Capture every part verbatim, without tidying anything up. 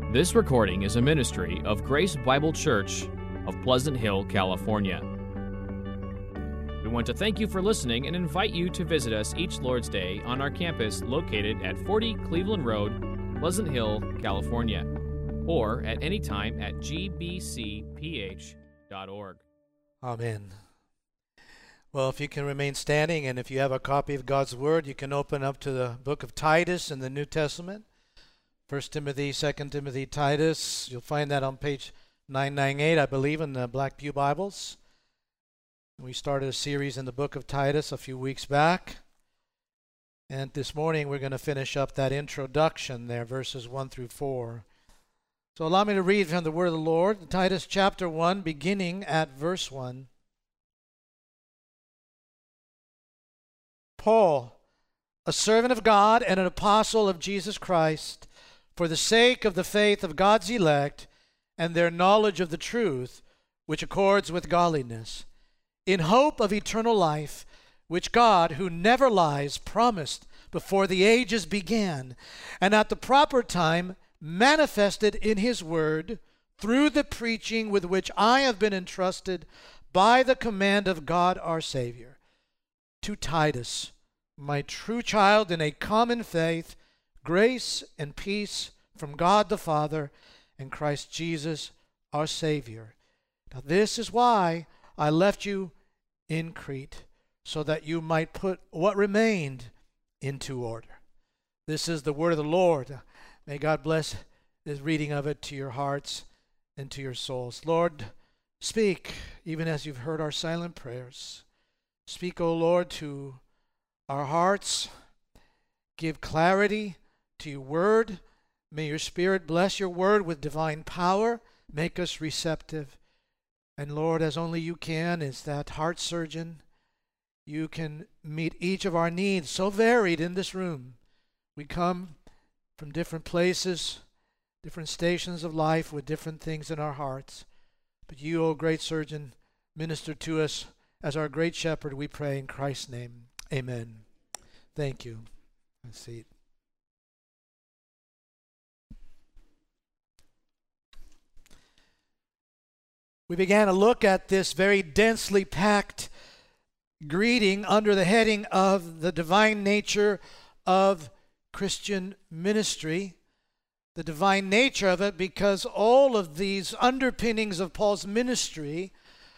This recording is a ministry of Grace Bible Church of Pleasant Hill, California. We want to thank you for listening and invite you to visit us each Lord's Day on our campus located at forty Cleveland Road, Pleasant Hill, California, or at any time at g b c p h dot org. Amen. Well, if you can remain standing, and if you have a copy of God's Word, you can open up to the book of Titus in the New Testament. First Timothy, Second Timothy, Titus. You'll find that on page nine ninety-eight, I believe, in the Black Pew Bibles. We started a series in the book of Titus a few weeks back. And this morning we're going to finish up that introduction there, verses one through four. So allow me to read from the Word of the Lord, Titus chapter one, beginning at verse one. Paul, a servant of God and an apostle of Jesus Christ, for the sake of the faith of God's elect and their knowledge of the truth, which accords with godliness, in hope of eternal life, which God, who never lies, promised before the ages began, and at the proper time manifested in his word through the preaching with which I have been entrusted by the command of God our Savior. To Titus, my true child in a common faith, grace and peace from God the Father and Christ Jesus our Savior. Now this is why I left you in Crete, so that you might put what remained into order. This is the word of the Lord. May God bless this reading of it to your hearts and to your souls. Lord, speak, even as you've heard our silent prayers. Speak, O Lord, to our hearts. Give clarity to your word. May your Spirit bless your word with divine power. Make us receptive. And Lord, as only you can, as that heart surgeon, you can meet each of our needs, so varied in this room. We come from different places, different stations of life with different things in our hearts. But you, O great surgeon, minister to us as our great shepherd, we pray in Christ's name. Amen. Thank you. Have a seat. We began to look at this very densely packed greeting under the heading of the divine nature of Christian ministry. The divine nature of it, because all of these underpinnings of Paul's ministry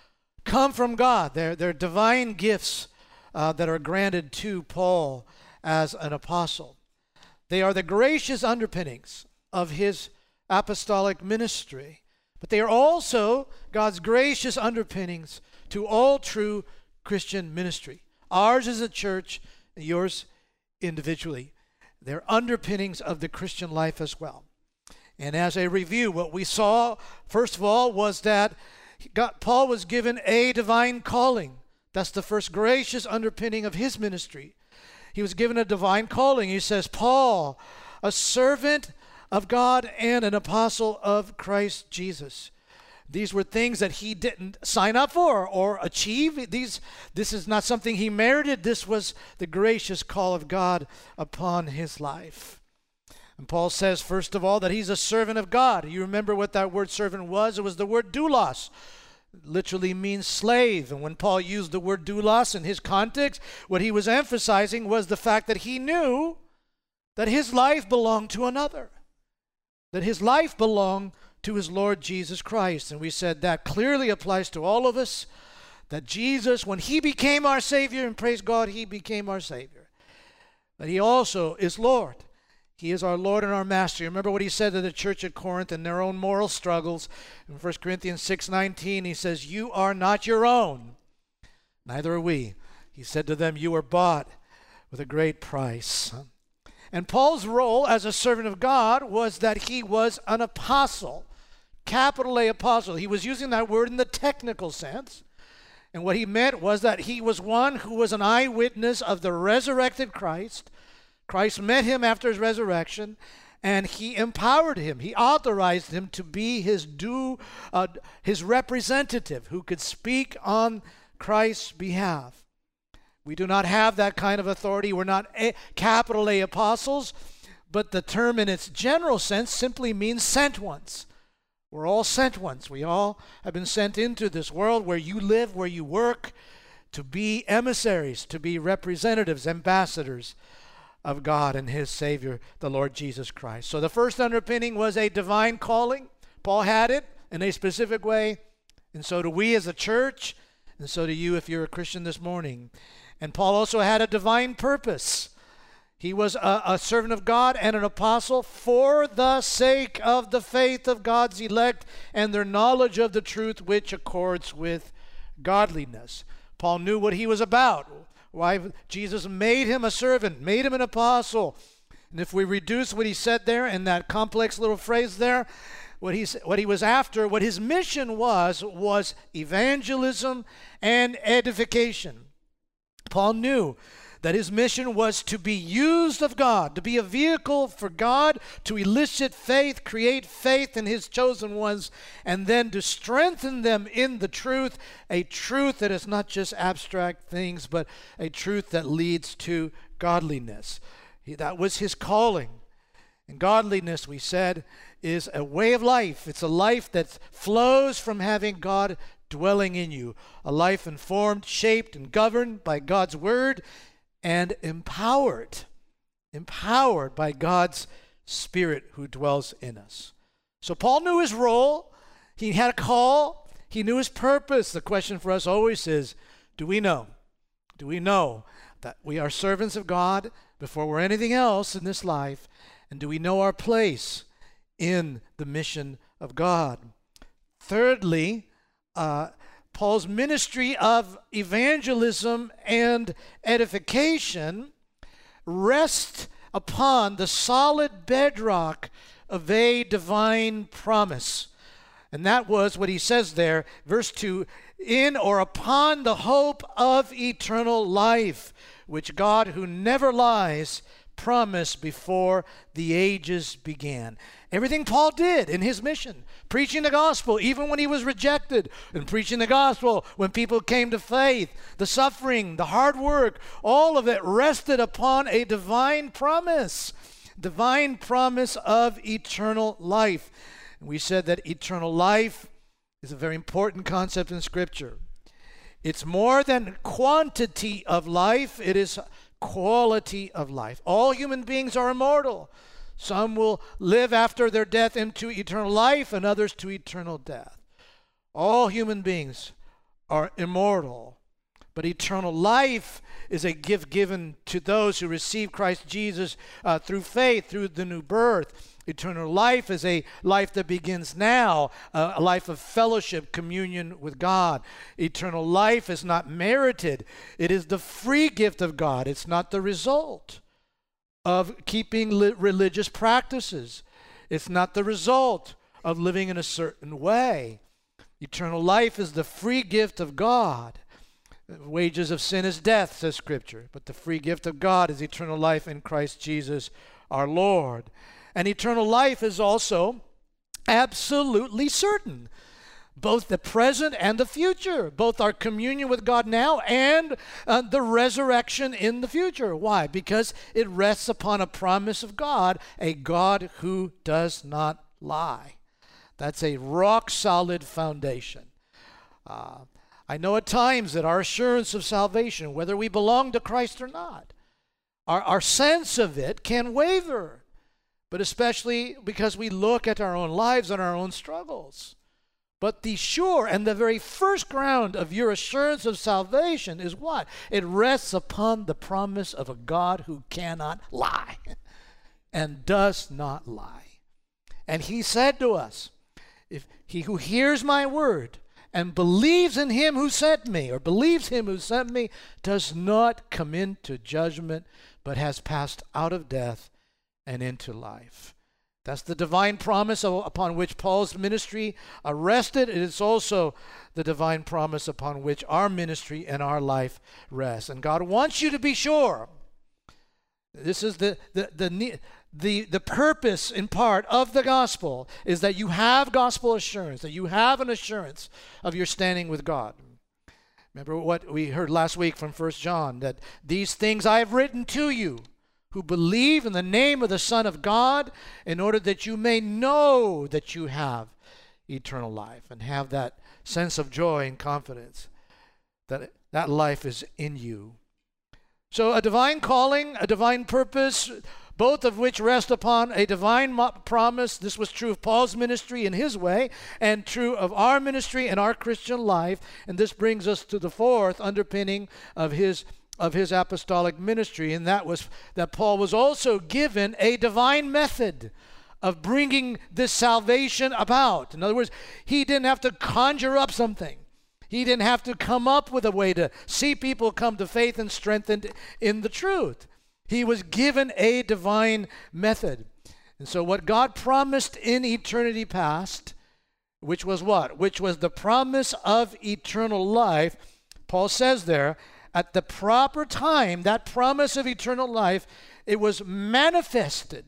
come from God. They're, they're divine gifts uh, that are granted to Paul as an apostle. They are the gracious underpinnings of his apostolic ministry. But they are also God's gracious underpinnings to all true Christian ministry. Ours is a church, and yours individually. They're underpinnings of the Christian life as well. And as a review, what we saw, first of all, was that God, Paul was given a divine calling. That's the first gracious underpinning of his ministry. He was given a divine calling. He says, Paul, a servant of God and an apostle of Christ Jesus. These were things that he didn't sign up for or achieve. These, this is not something he merited. This was the gracious call of God upon his life. And Paul says, first of all, that he's a servant of God. You remember what that word servant was? It was the word doulos. It literally means slave. And when Paul used the word doulos in his context, what he was emphasizing was the fact that he knew that his life belonged to another. That his life belonged to his Lord Jesus Christ. And we said that clearly applies to all of us, that Jesus, when he became our Savior, and praise God, he became our Savior, that he also is Lord. He is our Lord and our Master. You remember what he said to the church at Corinth in their own moral struggles. In First Corinthians six nineteen, he says, you are not your own, neither are we. He said to them, you are bought with a great price. And Paul's role as a servant of God was that he was an apostle, capital A apostle. He was using that word in the technical sense. And what he meant was that he was one who was an eyewitness of the resurrected Christ. Christ met him after his resurrection, and he empowered him. He authorized him to be his due, uh, his representative who could speak on Christ's behalf. We do not have that kind of authority. We're not a, capital A apostles, but the term in its general sense simply means sent ones. We're all sent ones. We all have been sent into this world where you live, where you work, to be emissaries, to be representatives, ambassadors of God and His Savior, the Lord Jesus Christ. So the first underpinning was a divine calling. Paul had it in a specific way, and so do we as a church, and so do you if you're a Christian this morning. And Paul also had a divine purpose. He was a, a servant of God and an apostle for the sake of the faith of God's elect and their knowledge of the truth which accords with godliness. Paul knew what he was about, why Jesus made him a servant, made him an apostle. And if we reduce what he said there in that complex little phrase there, what he, what he was after, what his mission was, was evangelism and edification. Paul knew that his mission was to be used of God, to be a vehicle for God to elicit faith, create faith in His chosen ones, and then to strengthen them in the truth, a truth that is not just abstract things, but a truth that leads to godliness. He, that was his calling. And godliness, we said, is a way of life. It's a life that flows from having God dwelling in you, a life informed, shaped, and governed by God's Word, and empowered, empowered by God's Spirit who dwells in us. So Paul knew his role. He had a call. He knew his purpose. The question for us always is, do we know? Do we know that we are servants of God before we're anything else in this life? And do we know our place in the mission of God? Thirdly, uh, Paul's ministry of evangelism and edification rests upon the solid bedrock of a divine promise. And that was what he says there, verse two, in or upon the hope of eternal life, which God, who never lies, promised before the ages began. Everything Paul did in his mission, preaching the gospel even when he was rejected, and preaching the gospel when people came to faith, the suffering, the hard work, all of it rested upon a divine promise, divine promise of eternal life. And we said that eternal life is a very important concept in Scripture. It's more than quantity of life, it is quality of life. All human beings are immortal. Some will live after their death into eternal life, and others to eternal death. All human beings are immortal, but eternal life is a gift given to those who receive Christ Jesus uh, through faith, through the new birth. Eternal life is a life that begins now, uh, a life of fellowship, communion with God. Eternal life is not merited. It is the free gift of God. It's not the result of keeping li- religious practices. It's not the result of living in a certain way. Eternal life is the free gift of God. The wages of sin is death, says Scripture, but the free gift of God is eternal life in Christ Jesus our Lord. And eternal life is also absolutely certain, both the present and the future, both our communion with God now and uh, the resurrection in the future. Why? Because it rests upon a promise of God, a God who does not lie. That's a rock-solid foundation. Uh, I know at times that our assurance of salvation, whether we belong to Christ or not, our, our sense of it can waver. But especially because we look at our own lives and our own struggles. But the sure and the very first ground of your assurance of salvation is what? It rests upon the promise of a God who cannot lie and does not lie. And He said to us, if he who hears my word and believes in Him who sent me, or believes Him who sent me, does not come into judgment, but has passed out of death and into life. That's the divine promise upon which Paul's ministry rested. It is also the divine promise upon which our ministry and our life rests. And God wants you to be sure. This is the the the the, the purpose in part of the gospel, is that you have gospel assurance, that you have an assurance of your standing with God. Remember what we heard last week from First John, that these things I have written to you who believe in the name of the Son of God, in order that you may know that you have eternal life and have that sense of joy and confidence that that life is in you. So a divine calling, a divine purpose, both of which rest upon a divine promise. This was true of Paul's ministry in his way, and true of our ministry and our Christian life. And this brings us to the fourth underpinning of his of his apostolic ministry, and that was that Paul was also given a divine method of bringing this salvation about. In other words, he didn't have to conjure up something. He didn't have to come up with a way to see people come to faith and strengthened in the truth. He was given a divine method. And so what God promised in eternity past, which was what? Which was the promise of eternal life, Paul says there, at the proper time, that promise of eternal life, it was manifested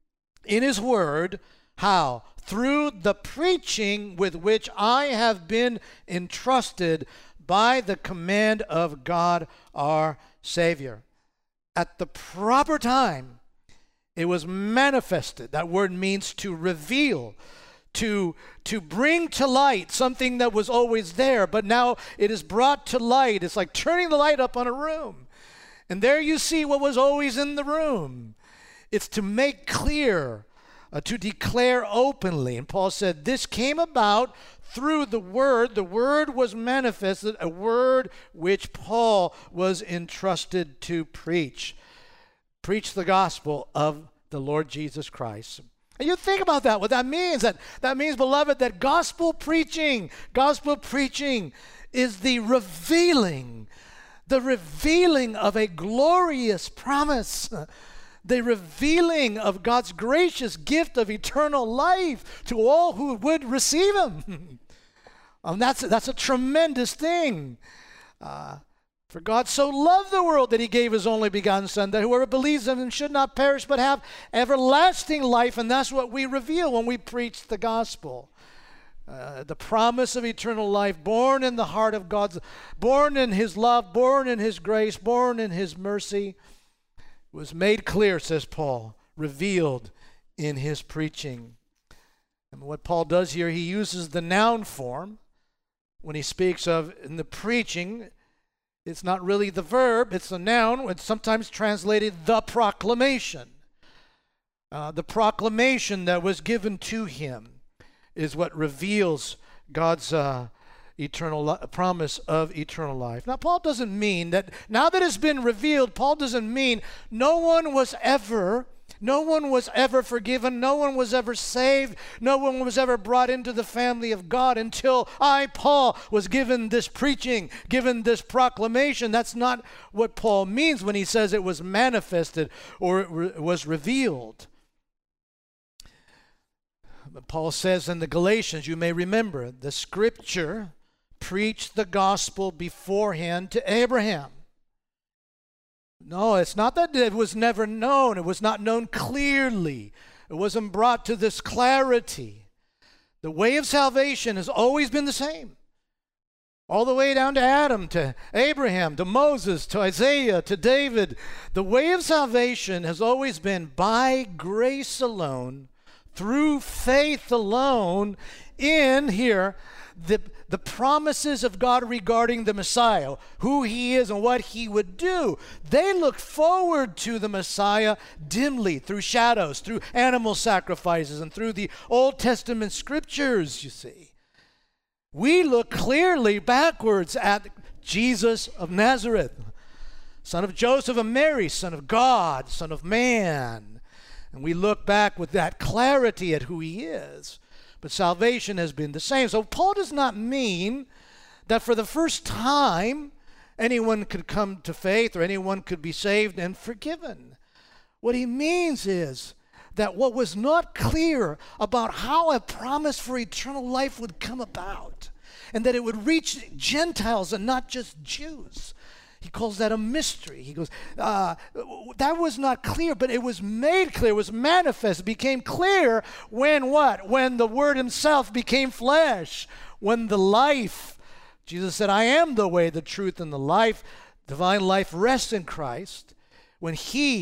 in his word. How? Through the preaching with which I have been entrusted by the command of God our Savior. At the proper time, it was manifested. That word means to reveal, to, to bring to light something that was always there, but now it is brought to light. It's like turning the light up on a room. And there you see what was always in the room. It's to make clear, uh, to declare openly. And Paul said this came about through the word. The word was manifested, a word which Paul was entrusted to preach. Preach the gospel of the Lord Jesus Christ. And you think about that, what that means. That, that means, beloved, that gospel preaching, gospel preaching is the revealing, the revealing of a glorious promise, the revealing of God's gracious gift of eternal life to all who would receive him. um, that's, that's a tremendous thing. Uh, For God so loved the world that he gave his only begotten Son, that whoever believes in him should not perish but have everlasting life. And that's what we reveal when we preach the gospel. Uh, the promise of eternal life, born in the heart of God's, born in his love, born in his grace, born in his mercy, was made clear, says Paul, revealed in his preaching. And what Paul does here, he uses the noun form when he speaks of in the preaching. It's not really the verb, it's the noun. It's sometimes translated the proclamation. Uh, the proclamation that was given to him is what reveals God's uh, eternal li- promise of eternal life. Now, Paul doesn't mean that, now that it's been revealed, Paul doesn't mean no one was ever No one was ever forgiven. No one was ever saved. No one was ever brought into the family of God until I, Paul, was given this preaching, given this proclamation. That's not what Paul means when he says it was manifested or it re- was revealed. But Paul says in the Galatians, you may remember, the scripture preached the gospel beforehand to Abraham. No, it's not that it was never known. It was not known clearly. It wasn't brought to this clarity. The way of salvation has always been the same. All the way down to Adam, to Abraham, to Moses, to Isaiah, to David. The way of salvation has always been by grace alone, through faith alone, in here, the the promises of God regarding the Messiah, who he is and what he would do. They look forward to the Messiah dimly, through shadows, through animal sacrifices, and through the Old Testament scriptures, you see. We look clearly backwards at Jesus of Nazareth, son of Joseph and Mary, son of God, son of man. And we look back with that clarity at who he is. But salvation has been the same. So Paul does not mean that for the first time anyone could come to faith or anyone could be saved and forgiven. What he means is that what was not clear about how a promise for eternal life would come about, and that it would reach Gentiles and not just Jews. He calls that a mystery. He goes, uh, that was not clear, but it was made clear, was manifest, became clear when what? When the Word himself became flesh, when the life, Jesus said, I am the way, the truth, and the life, divine life rests in Christ. When he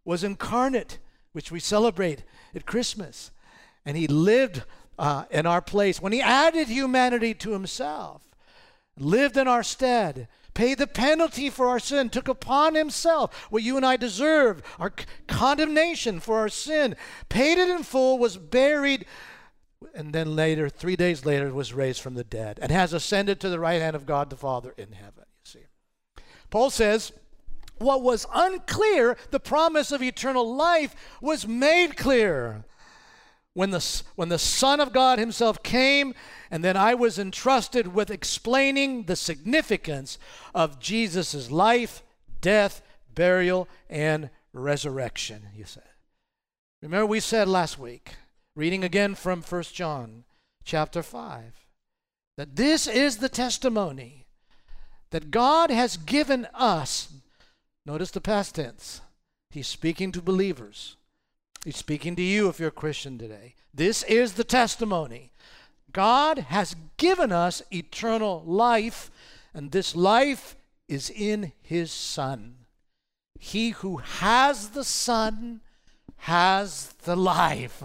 was incarnate, which we celebrate at Christmas. And he lived uh, in our place. When he added humanity to himself, lived in our stead, paid the penalty for our sin, took upon himself what you and I deserve, our c- condemnation for our sin, paid it in full, was buried, and then later, three days later, was raised from the dead and has ascended to the right hand of God the Father in heaven. You see, Paul says, what was unclear, the promise of eternal life, was made clear when the, when the Son of God himself came, and then I was entrusted with explaining the significance of Jesus' life, death, burial, and resurrection, you said. Remember we said last week, reading again from First John chapter five, that this is the testimony that God has given us. Notice the past tense. He's speaking to believers. He's speaking to you if you're a Christian today. This is the testimony. God has given us eternal life, and this life is in his Son. He who has the Son has the life.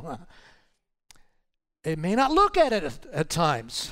It may not look at it at, at times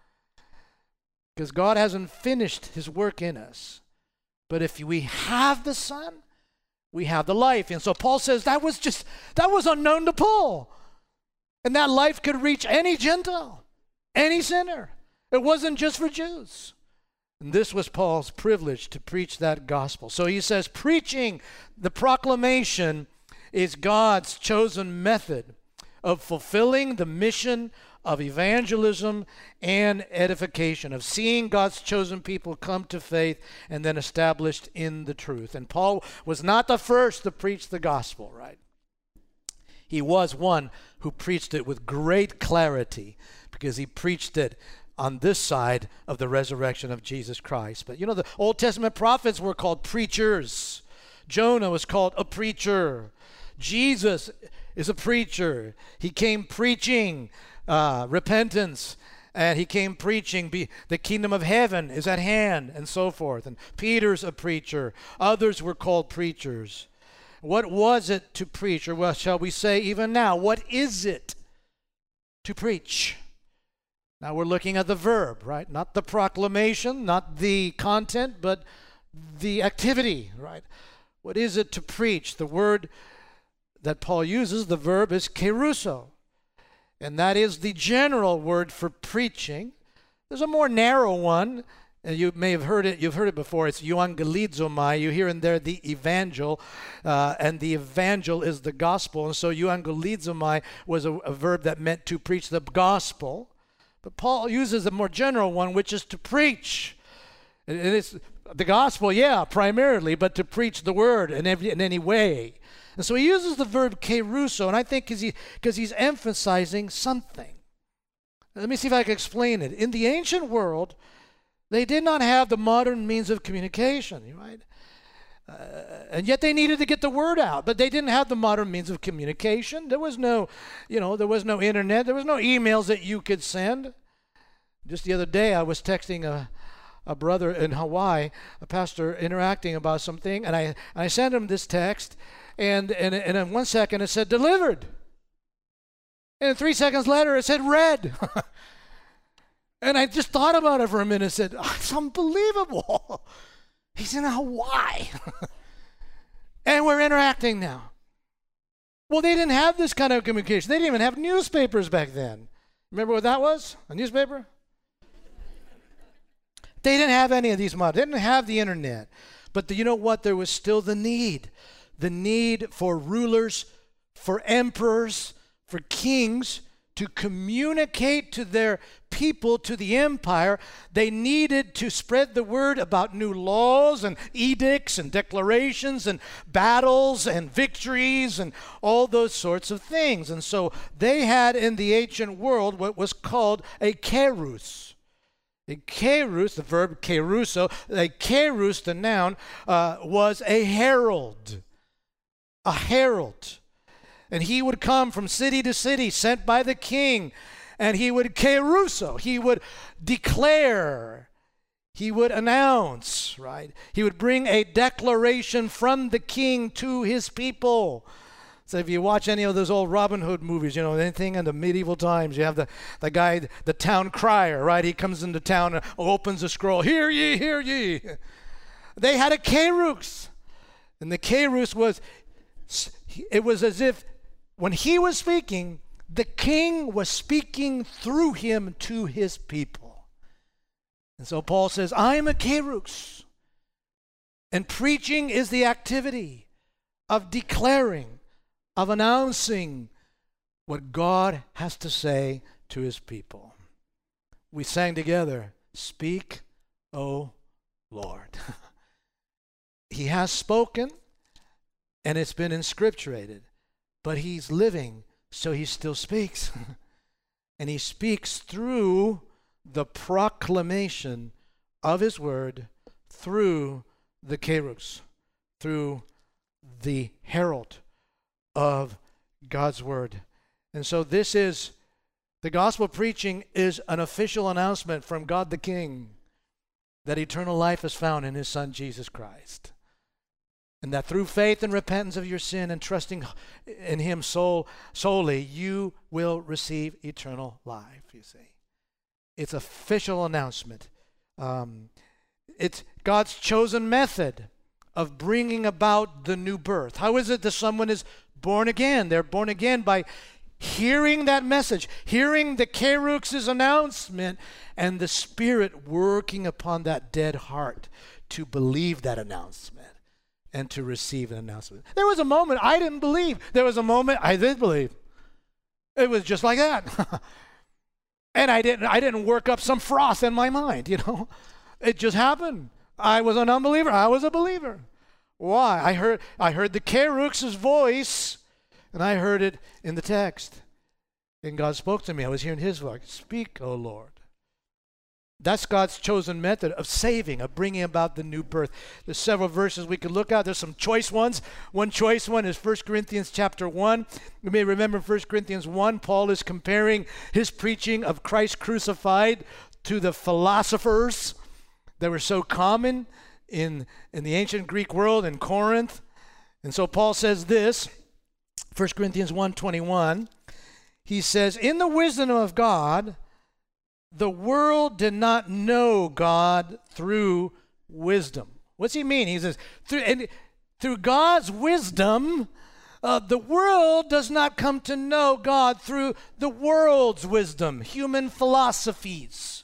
because God hasn't finished his work in us. But if we have the Son, we have the life. And so Paul says that was just, that was unknown to Paul. And that life could reach any Gentile, any sinner. It wasn't just for Jews. And this was Paul's privilege to preach that gospel. So he says preaching, the proclamation, is God's chosen method of fulfilling the mission of evangelism and edification, of seeing God's chosen people come to faith and then established in the truth. And Paul was not the first to preach the gospel, right? He was one who preached it with great clarity because he preached it on this side of the resurrection of Jesus Christ. But you know, the Old Testament prophets were called preachers. Jonah was called a preacher. Jesus is a preacher. He came preaching uh, repentance, and he came preaching be, the kingdom of heaven is at hand, and so forth. And Peter's a preacher. Others were called preachers. What was it to preach? Or well, shall we say even now, what is it to preach? Now we're looking at the verb, right? Not the proclamation, not the content, but the activity, right? What is it to preach? The word that Paul uses, the verb is keruso. And that is the general word for preaching. There's a more narrow one, and you may have heard it, you've heard it before. It's euangelizomai. You hear in there the evangel, uh, and the evangel is the gospel. And so euangelizomai was a, a verb that meant to preach the gospel. But Paul uses a more general one, which is to preach. And it's the gospel, yeah, primarily, but to preach the word in, every, in any way. And so he uses the verb keruso, and I think because he, because he's emphasizing something. Let me see if I can explain it. In the ancient world, they did not have the modern means of communication, right? Uh, and yet they needed to get the word out, but they didn't have the modern means of communication. There was no, you know, there was no internet. There was no emails that you could send. Just the other day, I was texting a, a brother in Hawaii, a pastor, interacting about something, and I, and I sent him this text, and, and, and in one second it said delivered. And three seconds later it said read. And I just thought about it for a minute and said, oh, it's unbelievable. He's in Hawaii. And we're interacting now. Well, they didn't have this kind of communication. They didn't even have newspapers back then. Remember what that was? A newspaper? They didn't have any of these models. They didn't have the internet. But the, you know what? There was still the need. The need for rulers, for emperors, for kings to communicate to their people, to the empire. They needed to spread the word about new laws and edicts and declarations and battles and victories and all those sorts of things. And so they had in the ancient world what was called a kerus. A kerus, the verb keruso, a kerus, the noun, uh, was a herald. A herald. And he would come from city to city, sent by the king, and he would keruso, he would declare, He would announce, right? He would bring a declaration from the king to his people. So if you watch any of those old Robin Hood movies, you know, anything in the medieval times, you have the, the guy, the town crier, right? He comes into town and opens a scroll. Hear ye, hear ye. They had a kerux. And the kerux was, it was as if when he was speaking, the king was speaking through him to his people. And so Paul says, I am a kerux. And preaching is the activity of declaring, of announcing what God has to say to his people. We sang together, Speak, O Lord. He has spoken, and it's been inscripturated, but he's living, so he still speaks. And he speaks through the proclamation of his word, through the kerux, through the herald of God's word. And so this is, the gospel preaching is an official announcement from God the King that eternal life is found in his Son Jesus Christ. And that through faith and repentance of your sin and trusting in him soul, solely, you will receive eternal life, you see. It's official announcement. Um, it's God's chosen method of bringing about the new birth. How is it that someone is born again? They're born again by hearing that message, hearing the kerux's announcement, and the Spirit working upon that dead heart to believe that announcement and to receive an announcement. There was a moment I didn't believe. There was a moment I did believe. It was just like that. And I didn't I didn't work up some froth in my mind, you know. It just happened. I was an unbeliever. I was a believer. Why? I heard I heard the kerux's voice, and I heard it in the text. And God spoke to me. I was hearing his voice. Speak, O Lord. That's God's chosen method of saving, of bringing about the new birth. There's several verses we could look at. There's some choice ones. One choice one is First Corinthians chapter one. You may remember First Corinthians one, Paul is comparing his preaching of Christ crucified to the philosophers that were so common in, in the ancient Greek world in Corinth. And so Paul says this, First Corinthians one twenty-one. He says, in the wisdom of God, the world did not know God through wisdom. What's he mean? He says, through, and through God's wisdom, uh, the world does not come to know God through the world's wisdom, human philosophies.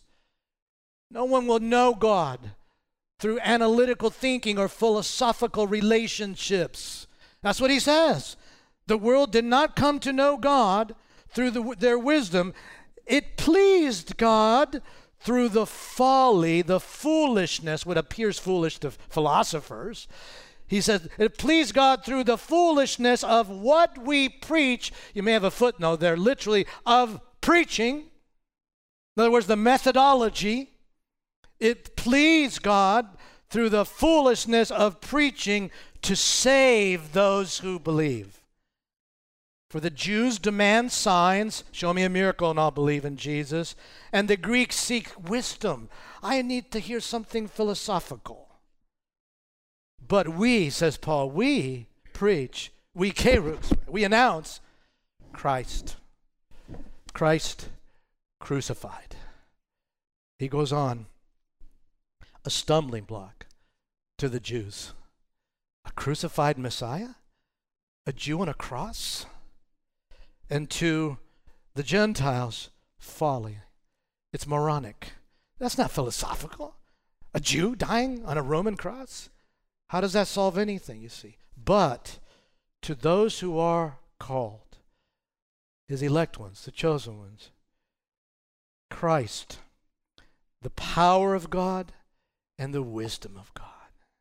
No one will know God through analytical thinking or philosophical relationships. That's what he says. The world did not come to know God through the, their wisdom. It pleased God through the folly, the foolishness, what appears foolish to philosophers. He says, it pleased God through the foolishness of what we preach. You may have a footnote there, literally, of preaching. In other words, the methodology. It pleased God through the foolishness of preaching to save those who believe. For the Jews demand signs, show me a miracle and I'll believe in Jesus. And the Greeks seek wisdom. I need to hear something philosophical. But we, says Paul, we preach, we kerux, we announce Christ. Christ crucified. He goes on, a stumbling block to the Jews. A crucified Messiah? A Jew on a cross? And to the Gentiles, folly. It's moronic. That's not philosophical. A Jew dying on a Roman cross? How does that solve anything, you see? But to those who are called, his elect ones, the chosen ones, Christ, the power of God and the wisdom of God.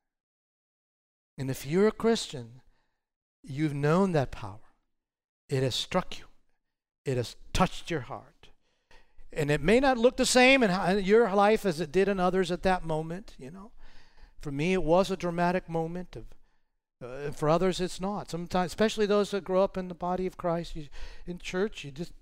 And if you're a Christian, you've known that power. It has struck you. It has touched your heart. And it may not look the same in your life as it did in others at that moment, you know. For me, it was a dramatic moment. Of, uh, and for others, it's not. Sometimes, especially those that grow up in the body of Christ, you, in church, you just,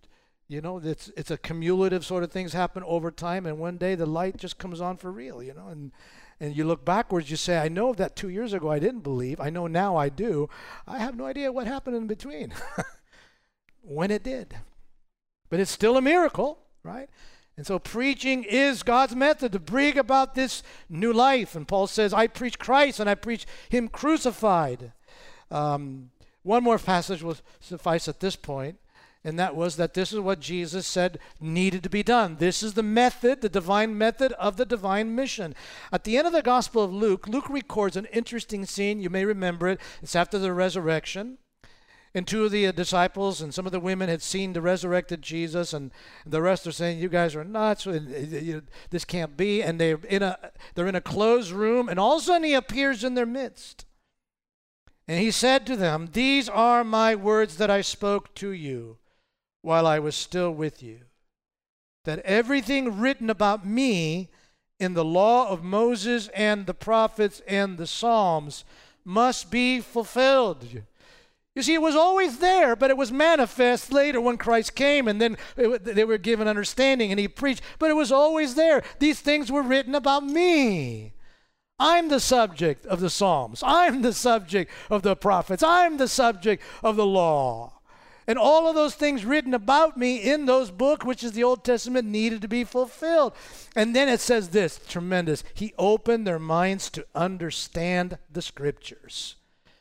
You know, it's it's a cumulative sort of things happen over time, and one day the light just comes on for real, you know, and and you look backwards, you say, I know that two years ago I didn't believe. I know now I do. I have no idea what happened in between when it did. But it's still a miracle, right? And so preaching is God's method to bring about this new life. And Paul says, I preach Christ and I preach him crucified. Um, one more passage will suffice at this point. And that was that this is what Jesus said needed to be done. This is the method, the divine method of the divine mission. At the end of the Gospel of Luke, Luke records an interesting scene. You may remember it. It's after the resurrection. And two of the uh, disciples and some of the women had seen the resurrected Jesus, and the rest are saying, you guys are nuts. And, uh, you, this can't be. And they're in, a, they're in a closed room, and all of a sudden he appears in their midst. And he said to them, these are my words that I spoke to you while I was still with you, that everything written about me in the law of Moses and the prophets and the Psalms must be fulfilled. You see, it was always there, but it was manifest later when Christ came, and then it, they were given understanding and he preached, but it was always there. These things were written about me. I'm the subject of the Psalms. I'm the subject of the prophets. I'm the subject of the law. And all of those things written about me in those books, which is the Old Testament, needed to be fulfilled. And then it says this, tremendous. He opened their minds to understand the Scriptures.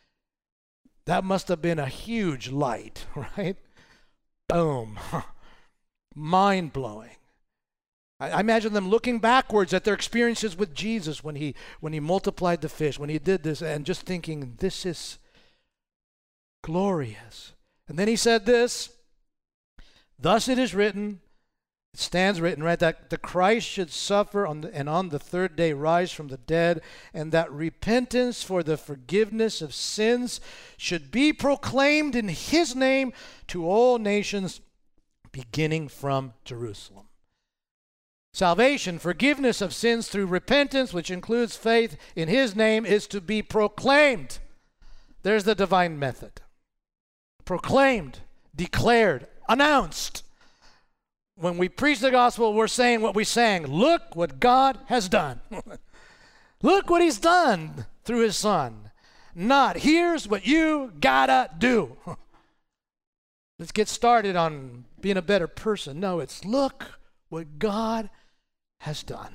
That must have been a huge light, right? Boom. Mind-blowing. I, I imagine them looking backwards at their experiences with Jesus when he, when he multiplied the fish, when he did this, and just thinking, this is glorious. And then he said this, thus it is written, it stands written, right, that the Christ should suffer on the, and on the third day rise from the dead, and that repentance for the forgiveness of sins should be proclaimed in his name to all nations, beginning from Jerusalem. Salvation, forgiveness of sins through repentance, which includes faith in his name, is to be proclaimed. There's the divine method. Proclaimed, declared, announced. When we preach the gospel, we're saying what we sang. Look what God has done. Look what he's done through his son. Not, here's what you gotta do. Let's get started on being a better person. No, it's look what God has done.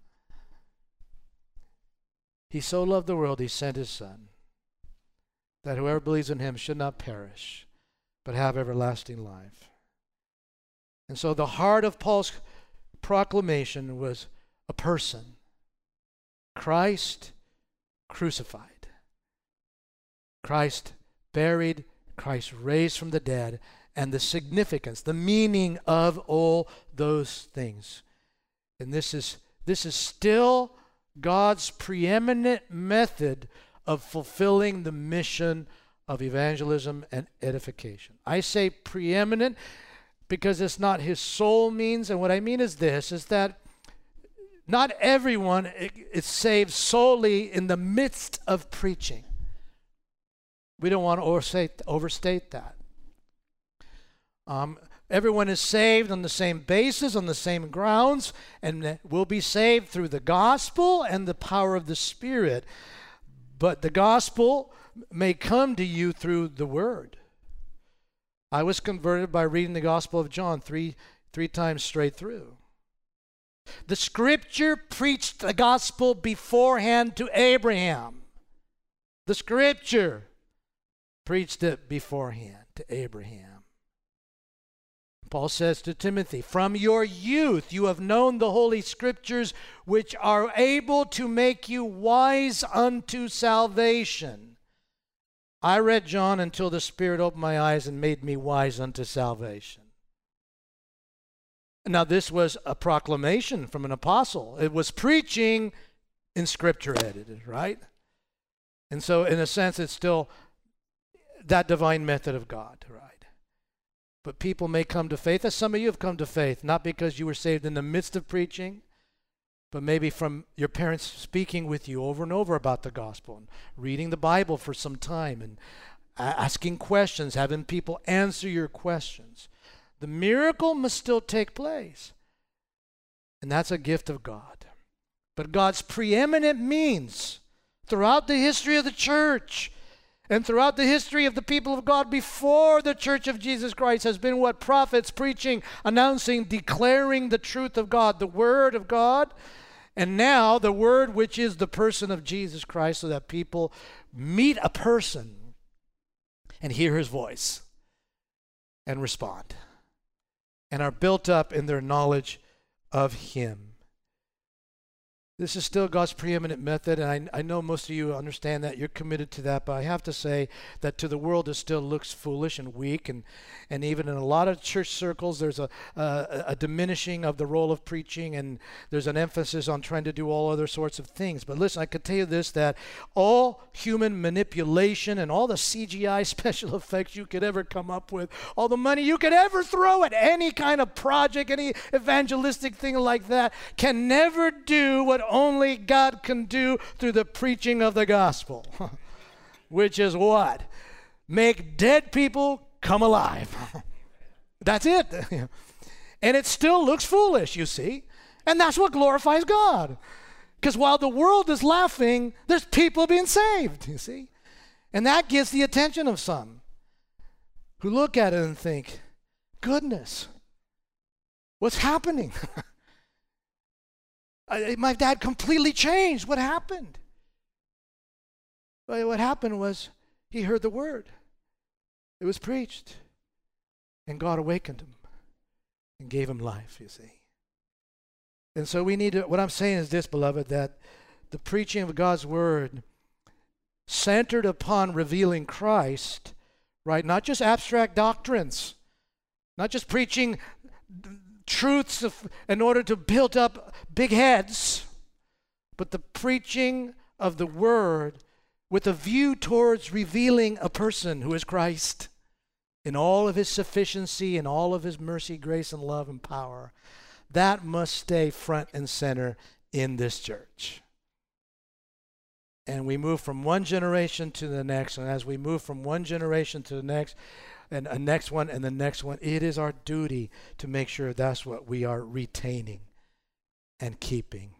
He so loved the world, he sent his son, that whoever believes in him should not perish, but have everlasting life. And so the heart of Paul's proclamation was a person, Christ crucified, Christ buried, Christ raised from the dead, and the significance, the meaning of all those things. And this is, this is still God's preeminent method of fulfilling the mission of evangelism and edification. I say preeminent because it's not his sole means, and what I mean is this, is that not everyone is saved solely in the midst of preaching. We don't want to overstate, overstate that. Um, everyone is saved on the same basis, on the same grounds, and will be saved through the gospel and the power of the Spirit. But the gospel may come to you through the word. I was converted by reading the Gospel of John three, three times straight through. The Scripture preached the gospel beforehand to Abraham. The Scripture preached it beforehand to Abraham. Paul says to Timothy, from your youth you have known the Holy Scriptures, which are able to make you wise unto salvation. I read John until the Spirit opened my eyes and made me wise unto salvation. Now this was a proclamation from an apostle. It was preaching in Scripture edited, right? And so in a sense it's still that divine method of God, right? But people may come to faith, as some of you have come to faith, not because you were saved in the midst of preaching, but maybe from your parents speaking with you over and over about the gospel, and reading the Bible for some time, and asking questions, having people answer your questions. The miracle must still take place. And that's a gift of God. But God's preeminent means throughout the history of the church and throughout the history of the people of God before the Church of Jesus Christ has been what? Prophets preaching, announcing, declaring the truth of God, the Word of God. And now the Word, which is the person of Jesus Christ, so that people meet a person and hear his voice and respond and are built up in their knowledge of him. This is still God's preeminent method, and I, I know most of you understand that. You're committed to that, but I have to say that to the world it still looks foolish and weak, and, and even in a lot of church circles there's a, a, a diminishing of the role of preaching, and there's an emphasis on trying to do all other sorts of things. But listen, I can tell you this, that all human manipulation and all the C G I special effects you could ever come up with, all the money you could ever throw at any kind of project, any evangelistic thing like that, can never do what only God can do through the preaching of the gospel, which is what? Make dead people come alive. That's it. And it still looks foolish, you see. And that's what glorifies God. Because while the world is laughing, there's people being saved, you see. And that gets the attention of some who look at it and think, goodness, what's happening? I, my dad completely changed. What happened? Well, what happened was he heard the word. It was preached. And God awakened him and gave him life, you see. And so we need to, what I'm saying is this, beloved, that the preaching of God's word centered upon revealing Christ, right? Not just abstract doctrines, not just preaching truths of, in order to build up big heads, but the preaching of the word with a view towards revealing a person who is Christ in all of his sufficiency and all of his mercy, grace, and love and power. That must stay front and center in this church. And we move from one generation to the next, and as we move from one generation to the next, and a next one and the next one, it is our duty to make sure that's what we are retaining and keeping.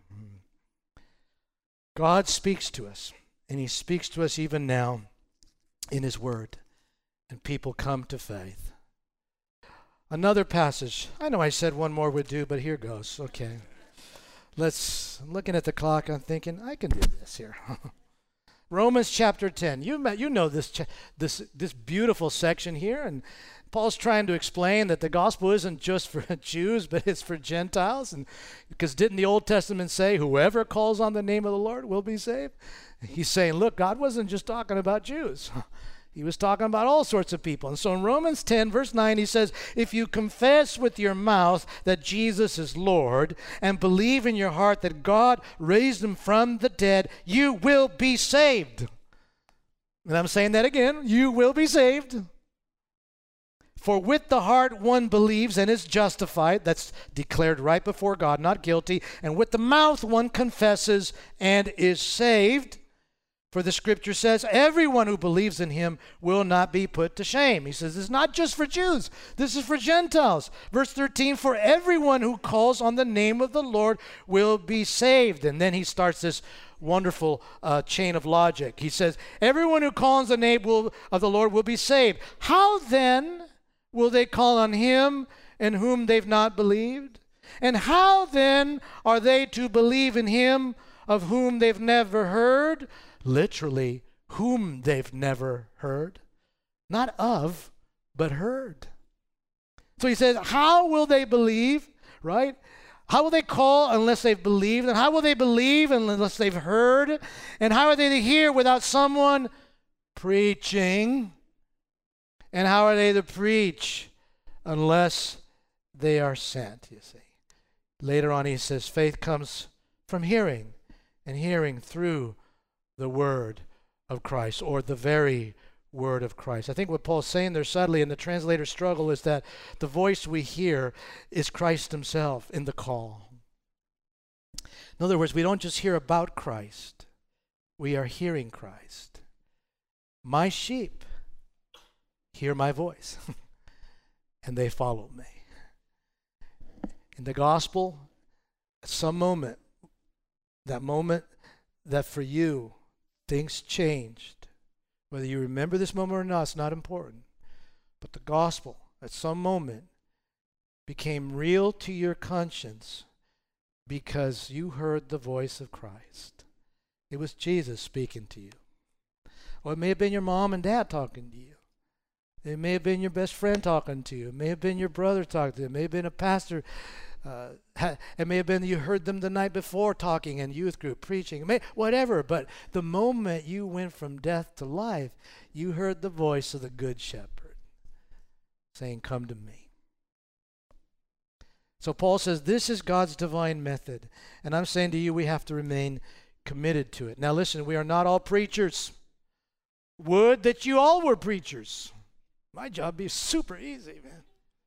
God speaks to us, and he speaks to us even now in his word, and people come to faith. Another passage. I know I said one more would do, but here goes. Okay. Let's, I'm looking at the clock, I'm thinking, I can do this here. Romans chapter ten. You you know this cha- this this beautiful section here, and Paul's trying to explain that the gospel isn't just for Jews, but it's for Gentiles. And because didn't the Old Testament say, whoever calls on the name of the Lord will be saved? He's saying, look, God wasn't just talking about Jews. He was talking about all sorts of people. And so in Romans ten, verse nine, he says, if you confess with your mouth that Jesus is Lord and believe in your heart that God raised him from the dead, you will be saved. And I'm saying that again, you will be saved. For with the heart one believes and is justified, that's declared right before God, not guilty, and with the mouth one confesses and is saved. For the scripture says, everyone who believes in him will not be put to shame. He says, it's not just for Jews. This is for Gentiles. Verse thirteen, for everyone who calls on the name of the Lord will be saved. And then he starts this wonderful uh, chain of logic. He says, everyone who calls on the name will, of the Lord will be saved. How then will they call on him in whom they've not believed? And how then are they to believe in him of whom they've never heard? Literally, whom they've never heard. Not of, but heard. So he says, how will they believe, right? How will they call unless they've believed? And how will they believe unless they've heard? And how are they to hear without someone preaching? And how are they to preach unless they are sent, you see? Later on he says, faith comes from hearing, and hearing through the word of Christ, or the very word of Christ. I think what Paul's saying there subtly in the translator's struggle is that the voice we hear is Christ himself in the call. In other words, we don't just hear about Christ, we are hearing Christ. My sheep hear my voice. and they followed me. In the gospel, at some moment, that moment that for you, things changed. Whether you remember this moment or not, it's not important. But the gospel, at some moment, became real to your conscience because you heard the voice of Christ. It was Jesus speaking to you. Or it may have been your mom and dad talking to you. It may have been your best friend talking to you. It may have been your brother talking to you. It may have been a pastor. Uh, ha- it may have been you heard them the night before talking in youth group, preaching, it may, whatever. But the moment you went from death to life, you heard the voice of the Good Shepherd saying, "Come to me." So Paul says this is God's divine method. And I'm saying to you, we have to remain committed to it. Now listen, we are not all preachers. Would that you all were preachers. My job be super easy, man.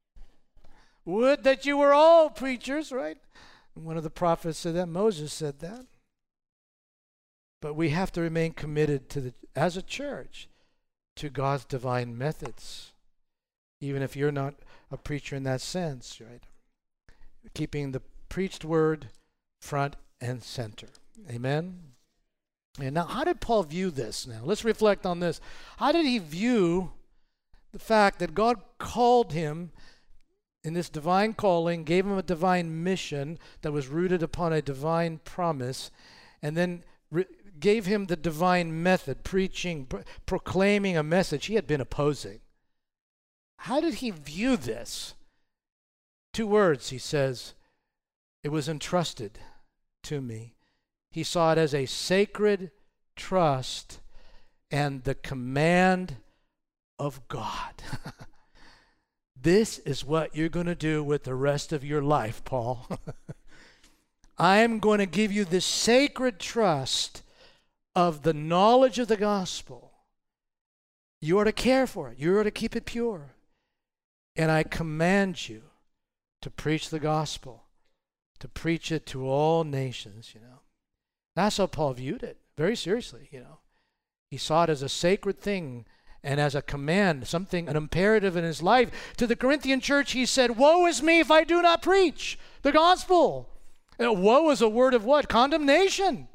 Would that you were all preachers, right? And one of the prophets said that. Moses said that. But we have to remain committed to the, as a church, to God's divine methods. Even if you're not a preacher in that sense, right? Keeping the preached word front and center. Amen? And now, how did Paul view this now? Let's reflect on this. How did he view the fact that God called him in this divine calling, gave him a divine mission that was rooted upon a divine promise, and then re- gave him the divine method, preaching, pro- proclaiming a message he had been opposing? How did he view this? Two words, he says, it was entrusted to me. He saw it as a sacred trust and the command of God. This is what you're going to do with the rest of your life, Paul. I'm going to give you this sacred trust of the knowledge of the gospel. You are to care for it. You are to keep it pure. And I command you to preach the gospel, to preach it to all nations, you know. That's how Paul viewed it, very seriously, you know. He saw it as a sacred thing and as a command, something, an imperative in his life. To the Corinthian church, he said, "Woe is me if I do not preach the gospel." And woe is a word of what? Condemnation.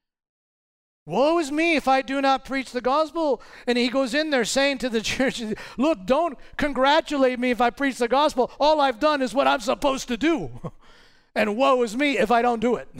Woe is me if I do not preach the gospel. And he goes in there saying to the church, look, don't congratulate me if I preach the gospel. All I've done is what I'm supposed to do. And woe is me if I don't do it.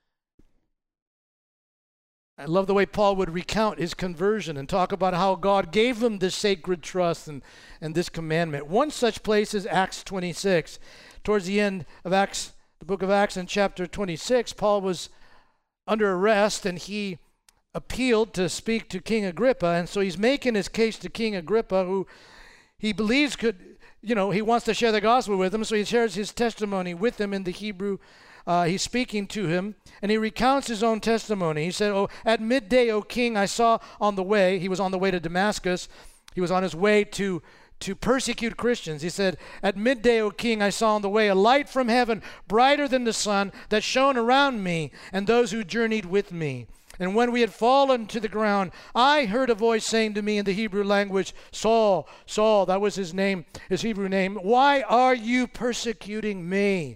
I love the way Paul would recount his conversion and talk about how God gave him this sacred trust and, and this commandment. One such place is Acts twenty-six. Towards the end of Acts, the book of Acts in chapter twenty-six, Paul was under arrest and he appealed to speak to King Agrippa. And so he's making his case to King Agrippa, who he believes could, you know, he wants to share the gospel with him. So he shares his testimony with him in the Hebrew. Uh, he's speaking to him, and he recounts his own testimony. He said, "Oh, at midday, O king, I saw on the way," he was on the way to Damascus. He was on his way to, to persecute Christians. He said, "At midday, O king, I saw on the way a light from heaven, brighter than the sun, that shone around me and those who journeyed with me. And when we had fallen to the ground, I heard a voice saying to me in the Hebrew language, Saul, Saul," that was his name, his Hebrew name, "why are you persecuting me?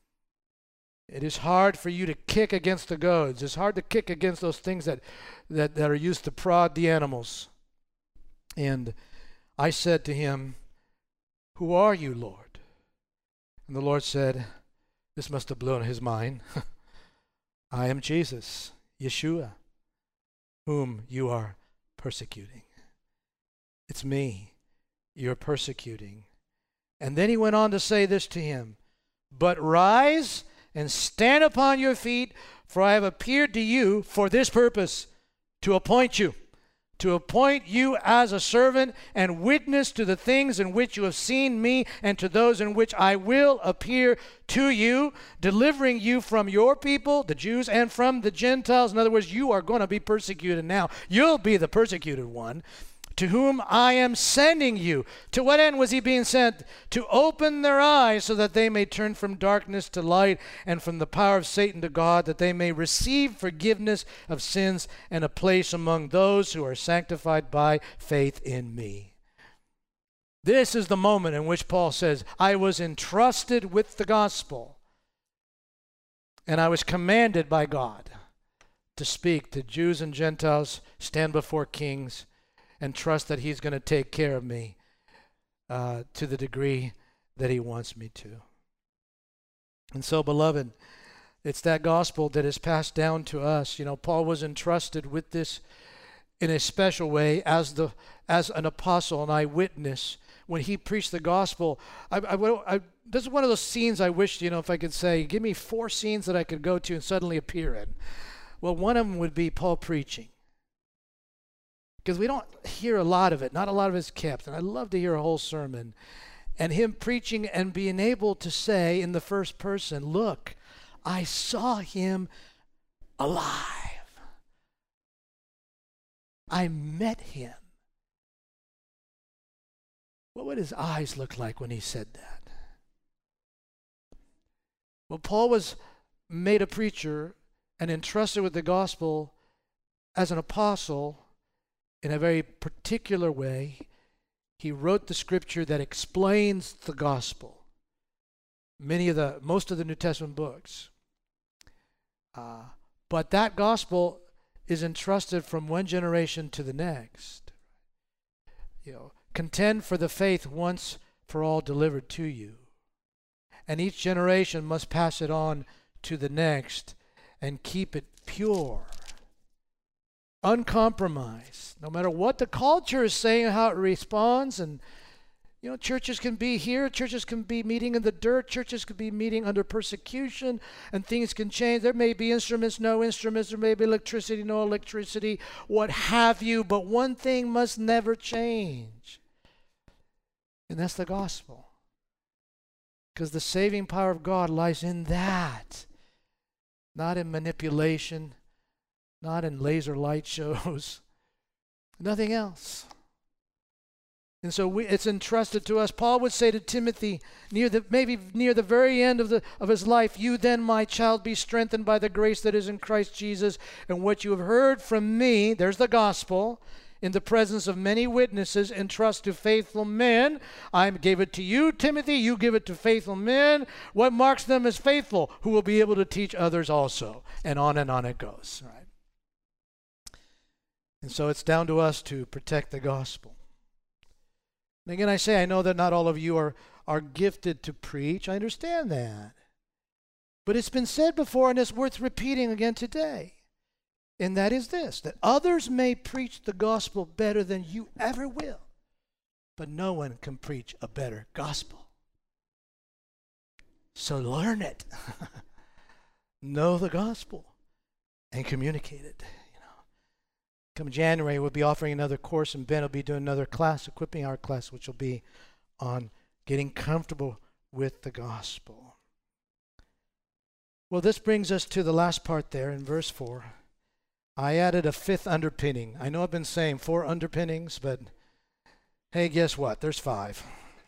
It is hard for you to kick against the goads." It's hard to kick against those things that, that, that are used to prod the animals. And I said to him, "Who are you, Lord?" And the Lord said, this must have blown his mind, "I am Jesus, Yeshua, whom you are persecuting." It's me you're persecuting. And then he went on to say this to him, "But rise and stand upon your feet, for I have appeared to you for this purpose, to appoint you, to appoint you as a servant and witness to the things in which you have seen me and to those in which I will appear to you, delivering you from your people, the Jews, and from the Gentiles." In other words, you are going to be persecuted now. You'll be the persecuted one. "To whom I am sending you." To what end was he being sent? "To open their eyes so that they may turn from darkness to light and from the power of Satan to God, that they may receive forgiveness of sins and a place among those who are sanctified by faith in me." This is the moment in which Paul says, I was entrusted with the gospel, and I was commanded by God to speak to Jews and Gentiles, stand before kings, and trust that he's going to take care of me uh, to the degree that he wants me to. And so, beloved, it's that gospel that is passed down to us. You know, Paul was entrusted with this in a special way as the as an apostle, an eyewitness. When he preached the gospel, I, I, I, this is one of those scenes I wish, you know, if I could say, give me four scenes that I could go to and suddenly appear in. Well, one of them would be Paul preaching. Because we don't hear a lot of it. Not a lot of it's kept. And I'd love to hear a whole sermon. And him preaching and being able to say in the first person, look, I saw him alive. I met him. What would his eyes look like when he said that? Well, Paul was made a preacher and entrusted with the gospel as an apostle in a very particular way. He wrote the scripture that explains the gospel. Many of the, most of the New Testament books. Uh, but that gospel is entrusted from one generation to the next. You know, contend for the faith once for all delivered to you. And each generation must pass it on to the next and keep it pure, uncompromised, no matter what the culture is saying, how it responds. And, you know, churches can be here, churches can be meeting in the dirt, churches can be meeting under persecution, and things can change. There may be instruments, no instruments, there may be electricity, no electricity, what have you, but one thing must never change. And that's the gospel. Because the saving power of God lies in that, not in manipulation, not in laser light shows, nothing else. And so we, it's entrusted to us. Paul would say to Timothy, near the maybe near the very end of the of his life, you then, my child, be strengthened by the grace that is in Christ Jesus, and what you have heard from me, there's the gospel, in the presence of many witnesses, entrust to faithful men. I gave it to you, Timothy. You give it to faithful men. What marks them as faithful? Who will be able to teach others also. And on and on it goes. Right? And so it's down to us to protect the gospel. And again, I say, I know that not all of you are, are gifted to preach. I understand that. But it's been said before, and it's worth repeating again today. And that is this, that others may preach the gospel better than you ever will, but no one can preach a better gospel. So learn it. Know the gospel and communicate it. You know, come January, we'll be offering another course, and Ben will be doing another class, equipping our class, which will be on getting comfortable with the gospel. Well, this brings us to the last part there in verse four. I added a fifth underpinning. I know I've been saying four underpinnings, but hey, guess what? There's five.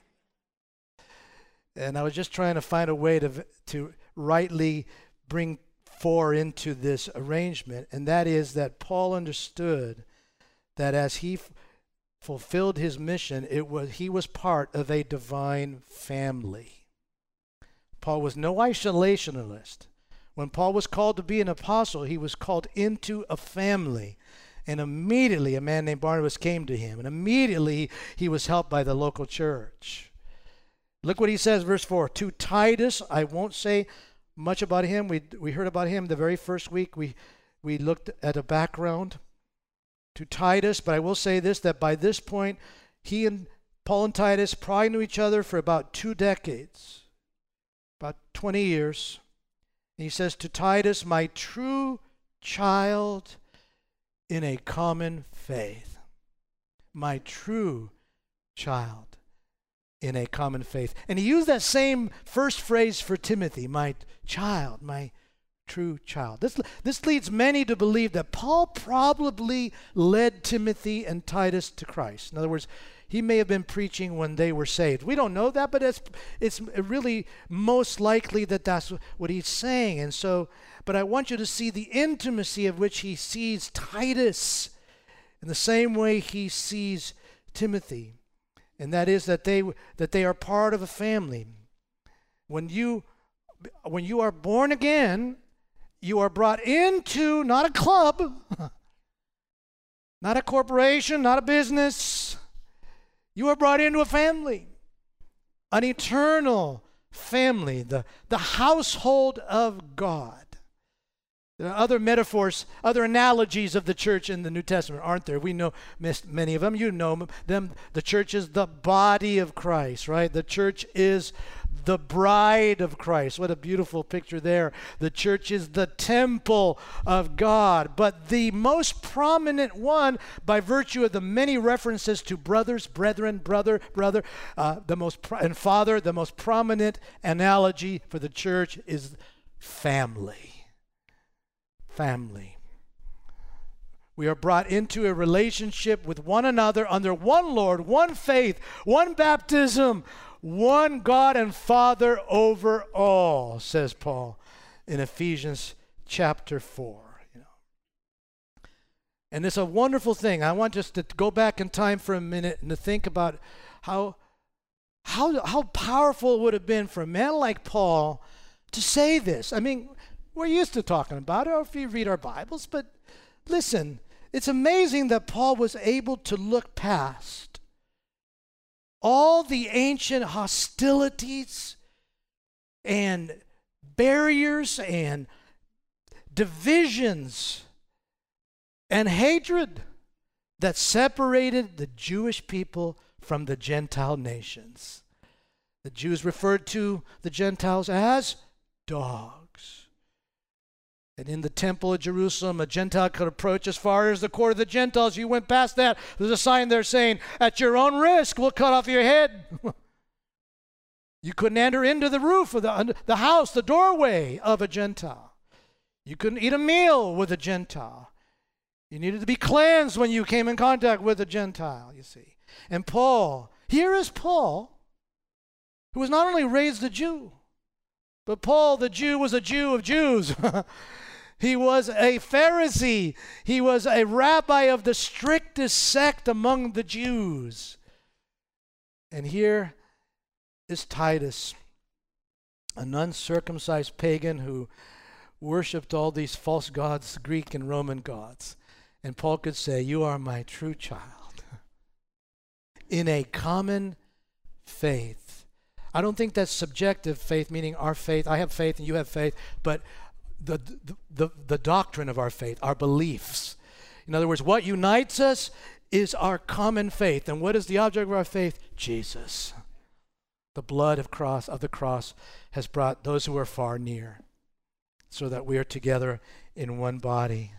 And I was just trying to find a way to, to rightly bring four into this arrangement, and that is that Paul understood that as he f- fulfilled his mission, it was he was part of a divine family. Paul was no isolationist. When Paul was called to be an apostle, he was called into a family. And immediately a man named Barnabas came to him. And immediately he was helped by the local church. Look what he says, verse four. To Titus, I won't say much about him. We we heard about him the very first week. We, we looked at a background. To Titus, but I will say this, that by this point, he and Paul and Titus probably knew each other for about two decades. About twenty years. He says to Titus, my true child in a common faith. My true child in a common faith. And he used that same first phrase for Timothy, my child, my true child. This, this leads many to believe that Paul probably led Timothy and Titus to Christ. In other words, he may have been preaching when they were saved. We don't know that, but it's it's really most likely that that's what he's saying. And so, but I want you to see the intimacy of which he sees Titus in the same way he sees Timothy. and that is that they that they are part of a family. When you when you are born again, you are brought into not a club, not a corporation, not a business. You are brought into a family, an eternal family, the, the household of God. There are other metaphors, other analogies of the church in the New Testament, aren't there? We know many of them. You know them. The church is the body of Christ, right? The church is the bride of Christ. What a beautiful picture there. The church is the temple of God. But the most prominent one, by virtue of the many references to brothers, brethren, brother, brother, uh, the most pro- and father, the most prominent analogy for the church is family. Family. We are brought into a relationship with one another under one Lord, one faith, one baptism, one God and Father over all, says Paul in Ephesians chapter four. You know. And it's a wonderful thing. I want us to go back in time for a minute and to think about how, how, how powerful it would have been for a man like Paul to say this. I mean, we're used to talking about it, or if you read our Bibles, but listen, it's amazing that Paul was able to look past all the ancient hostilities and barriers and divisions and hatred that separated the Jewish people from the Gentile nations. The Jews referred to the Gentiles as dogs. And in the temple of Jerusalem, a Gentile could approach as far as the court of the Gentiles. You went past that, there's a sign there saying, at your own risk, we'll cut off your head. You couldn't enter into the roof of the, the house, the doorway of a Gentile. You couldn't eat a meal with a Gentile. You needed to be cleansed when you came in contact with a Gentile, you see. And Paul, here is Paul, who was not only raised a Jew, but Paul, the Jew, was a Jew of Jews. He was a Pharisee. He was a rabbi of the strictest sect among the Jews. And here is Titus, an uncircumcised pagan who worshipped all these false gods, Greek and Roman gods. And Paul could say, you are my true child in a common faith. I don't think that's subjective faith, meaning our faith. I have faith and you have faith, but the, the, the, the doctrine of our faith, our beliefs. In other words, what unites us is our common faith. And what is the object of our faith? Jesus. The blood of cross of the cross has brought those who are far near, so that we are together in one body.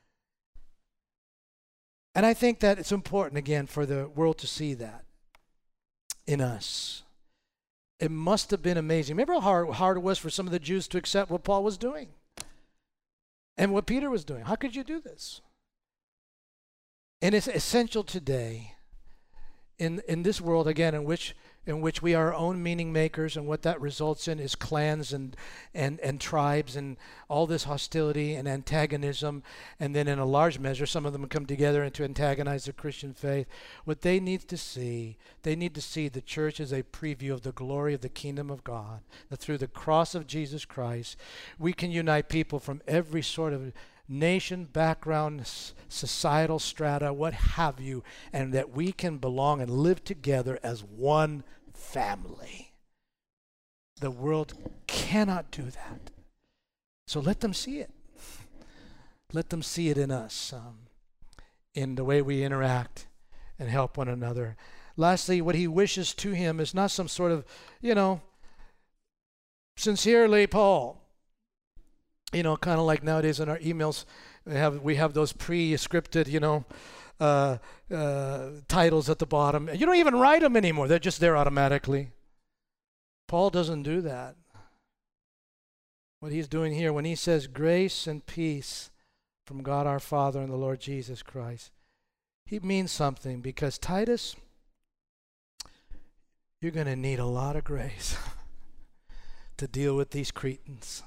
And I think that it's important, again, for the world to see that in us. It must have been amazing. Remember how hard, hard it was for some of the Jews to accept what Paul was doing and what Peter was doing. How could you do this? And it's essential today in, in this world, again, in which in which we are our own meaning makers, and what that results in is clans and, and, and tribes and all this hostility and antagonism, and then in a large measure some of them come together to antagonize the Christian faith. What they need to see, they need to see the church as a preview of the glory of the kingdom of God, that through the cross of Jesus Christ we can unite people from every sort of nation, background, societal strata, what have you, and that we can belong and live together as one family. The world cannot do that. So let them see it. Let them see it in us, um, in the way we interact and help one another. Lastly, what he wishes to him is not some sort of, you know, sincerely, Paul. You know, kind of like nowadays in our emails, we have we have those pre-scripted, you know, uh, uh, titles at the bottom. You don't even write them anymore. They're just there automatically. Paul doesn't do that. What he's doing here, when he says grace and peace from God our Father and the Lord Jesus Christ, he means something, because Titus, you're going to need a lot of grace to deal with these Cretans.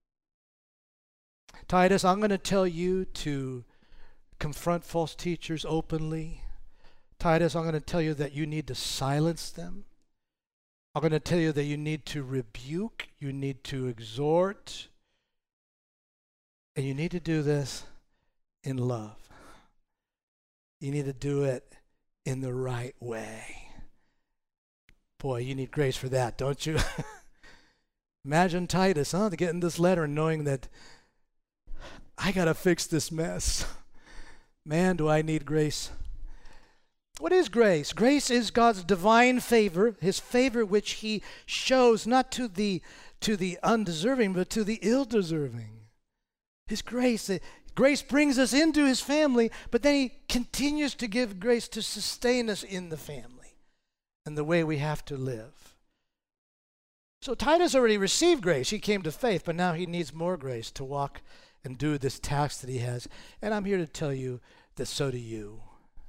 Titus, I'm going to tell you to confront false teachers openly, Titus, I'm going to tell you that you need to silence them. I'm going to tell you that you need to rebuke, you need to exhort, and you need to do this in love. You need to do it in the right way. Boy, you need grace for that, don't you? Imagine Titus, huh, getting this letter and knowing that I got to fix this mess. Man, do I need grace. What is grace? Grace is God's divine favor, his favor which he shows not to the to the undeserving, but to the ill-deserving. His grace, grace brings us into his family, but then he continues to give grace to sustain us in the family and the way we have to live. So Titus already received grace. He came to faith, but now he needs more grace to walk and do this task that he has. And I'm here to tell you that so do you.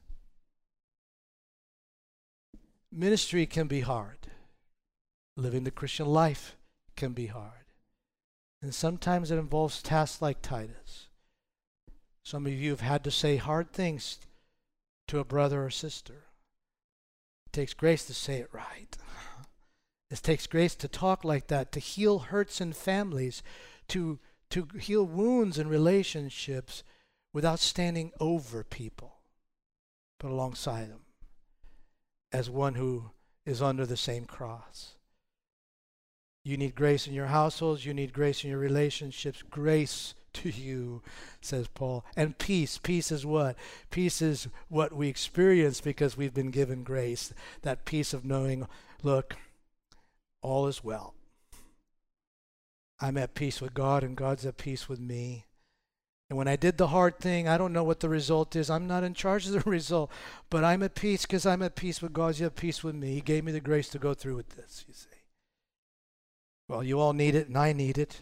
Ministry can be hard. Living the Christian life can be hard. And sometimes it involves tasks like Titus. Some of you have had to say hard things to a brother or sister. It takes grace to say it right. It takes grace to talk like that, to heal hurts in families, to, to heal wounds in relationships without standing over people, but alongside them as one who is under the same cross. You need grace in your households. You need grace in your relationships. Grace to you, says Paul. And peace. Peace is what? Peace is what we experience because we've been given grace. That peace of knowing, look, all is well. I'm at peace with God and God's at peace with me. And when I did the hard thing, I don't know what the result is. I'm not in charge of the result. But I'm at peace because I'm at peace with God. You have peace with me. He gave me the grace to go through with this, you see. Well, you all need it, and I need it.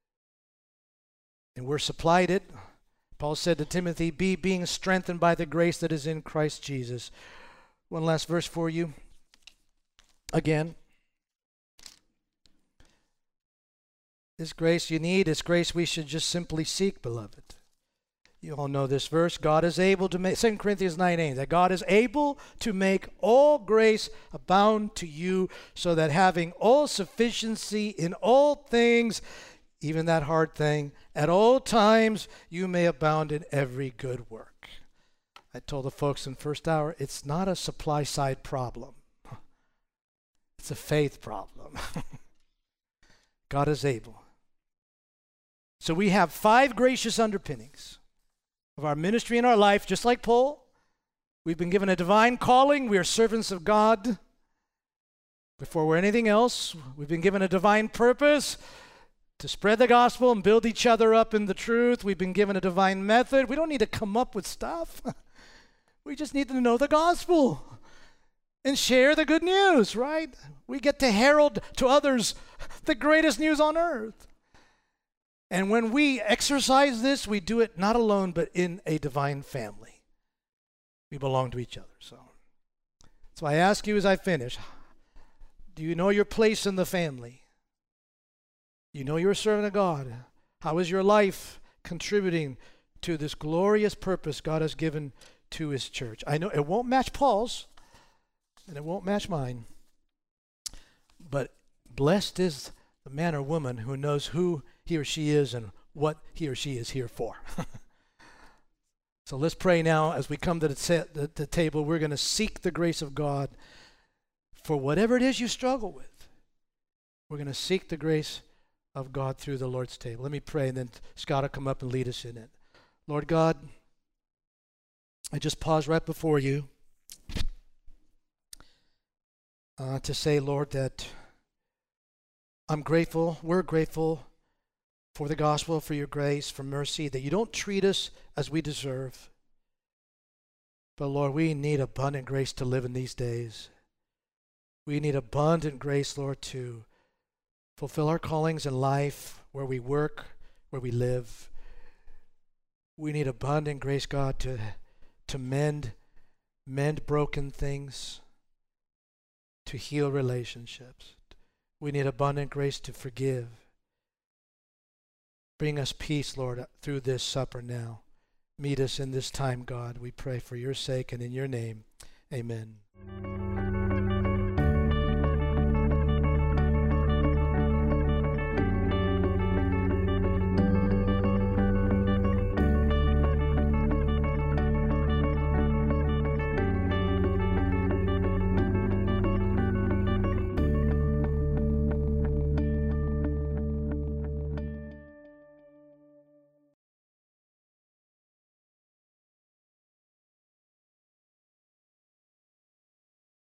And we're supplied it. Paul said to Timothy, be being strengthened by the grace that is in Christ Jesus. One last verse for you. Again. This grace you need is grace we should just simply seek, beloved. You all know this verse. God is able to make, Second Corinthians nine eight, that God is able to make all grace abound to you, so that having all sufficiency in all things, even that hard thing, at all times you may abound in every good work. I told the folks in first hour, it's not a supply side problem. It's a faith problem. God is able. So we have five gracious underpinnings of our ministry and our life, just like Paul. We've been given a divine calling. We are servants of God. Before we're anything else, we've been given a divine purpose to spread the gospel and build each other up in the truth. We've been given a divine method. We don't need to come up with stuff. We just need to know the gospel and share the good news, right? We get to herald to others the greatest news on earth. And when we exercise this, we do it not alone, but in a divine family. We belong to each other. So, so I ask you as I finish, do you know your place in the family? You know you're a servant of God. How is your life contributing to this glorious purpose God has given to his church? I know it won't match Paul's, and it won't match mine. But blessed is the man or woman who knows who he or she is and what he or she is here for. So let's pray now as we come to the, ta- the, the table. We're going to seek the grace of God for whatever it is you struggle with. We're going to seek the grace of God through the Lord's table. Let me pray, and then Scott will come up and lead us in it. Lord God, I just pause right before you uh, to say, Lord, that I'm grateful, we're grateful for the gospel, for your grace, for mercy, that you don't treat us as we deserve. But Lord, we need abundant grace to live in these days. We need abundant grace, Lord, to fulfill our callings in life, where we work, where we live. We need abundant grace, God, to, to mend, mend broken things, to heal relationships. We need abundant grace to forgive. Bring us peace, Lord, through this supper now. Meet us in this time, God. We pray for your sake and in your name. Amen.